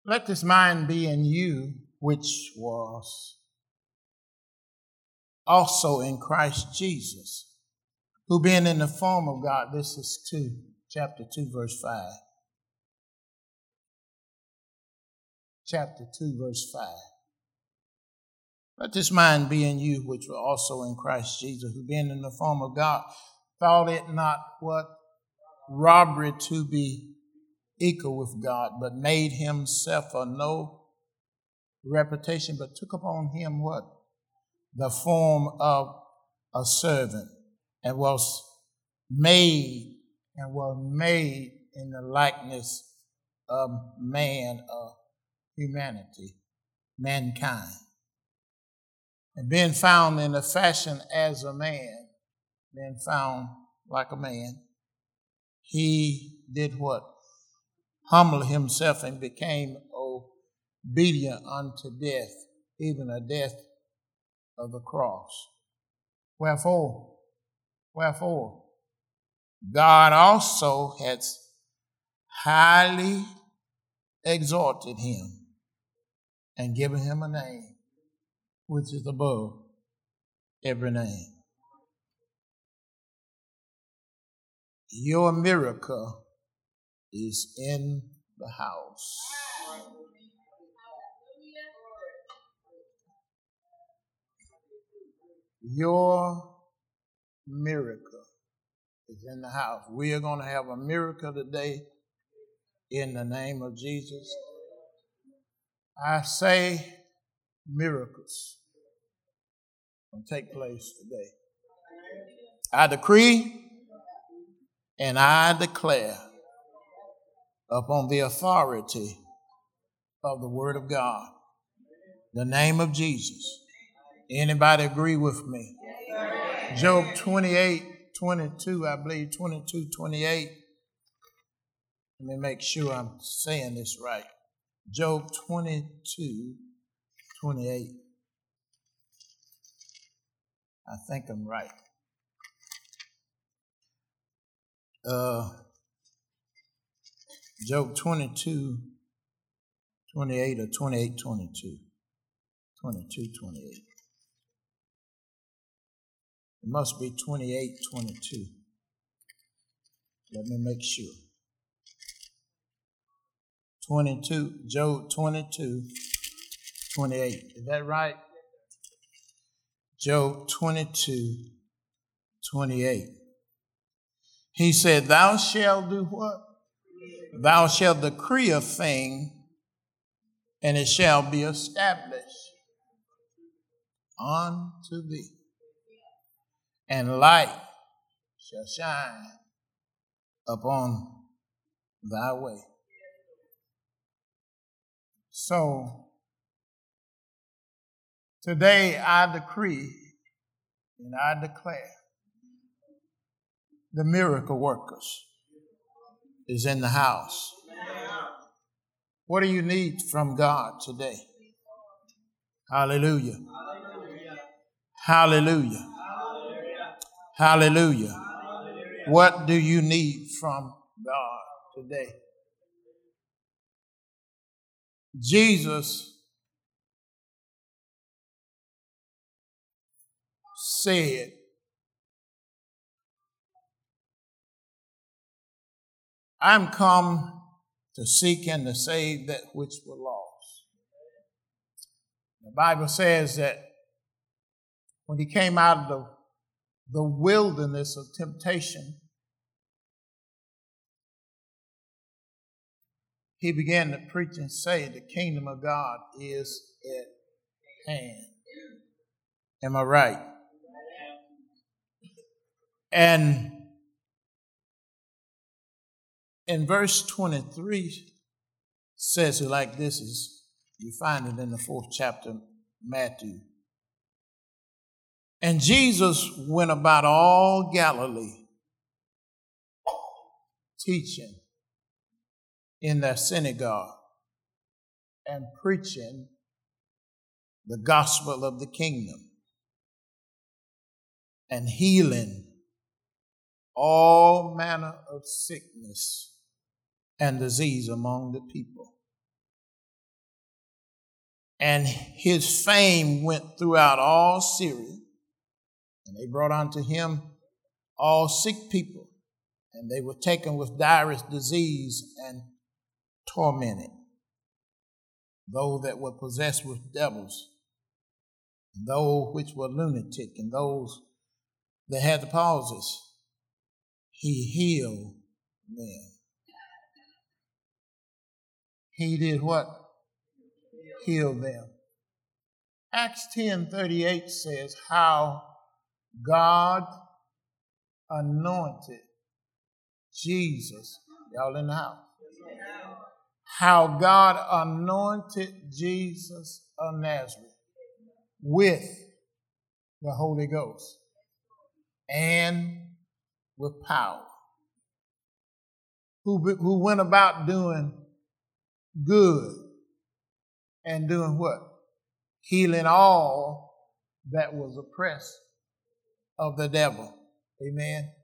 Let this mind be in you, which was also in Christ Jesus, who being in the form of God, this is chapter 2, verse 5. Chapter 2, verse 5. Let this mind be in you, which were also in Christ Jesus, who being in the form of God, thought it not what? Robbery to be equal with God, but made himself of no reputation, but took upon him what? The form of a servant, and was made in the likeness of man, of humanity, mankind. And being found in the fashion as a man, being found like a man, he did what? Humbled himself and became obedient unto death, even a death of the cross. Wherefore, God also has highly exalted him and given him a name which is above every name. Your miracle is in the house. Your miracle is in the house. We are going to have a miracle today in the name of Jesus. I say miracles will take place today. I decree and I declare upon the authority of the Word of God, the name of Jesus. Anybody agree with me? Job 28:22, I believe 22:28. Let me make sure I'm saying this right. Job 22:28. I think I'm right. Job 22:28 or 28:22. 22:28. It must be 28:22. Let me make sure. Job 22:28. Is that right? Job 22:28. He said, thou shalt do what? Thou shalt decree a thing, and it shall be established unto thee, and light shall shine upon thy way. So today I decree and I declare the miracle workers is in the house. What do you need from God today? Hallelujah. Hallelujah. Hallelujah. What do you need from God today? Jesus said, I'm come to seek and to save that which were lost. The Bible says that when he came out of the wilderness of temptation, he began to preach and say, the kingdom of God is at hand. Am I right? And in verse 23 says it like this, you find it in the 4th chapter of Matthew. And Jesus went about all Galilee, teaching in their synagogue and preaching the gospel of the kingdom and healing all manner of sickness and disease among the people. And his fame went throughout all Syria. And they brought unto him all sick people, and they were taken with divers disease and tormented, those that were possessed with devils, and those which were lunatic, and those that had the palsies. He healed them. He did what? Healed them. Acts 10:38 says how God anointed Jesus. Y'all in the house? How God anointed Jesus of Nazareth with the Holy Ghost and with power. Who went about doing good and doing what? Healing all that was oppressed of the devil. Amen.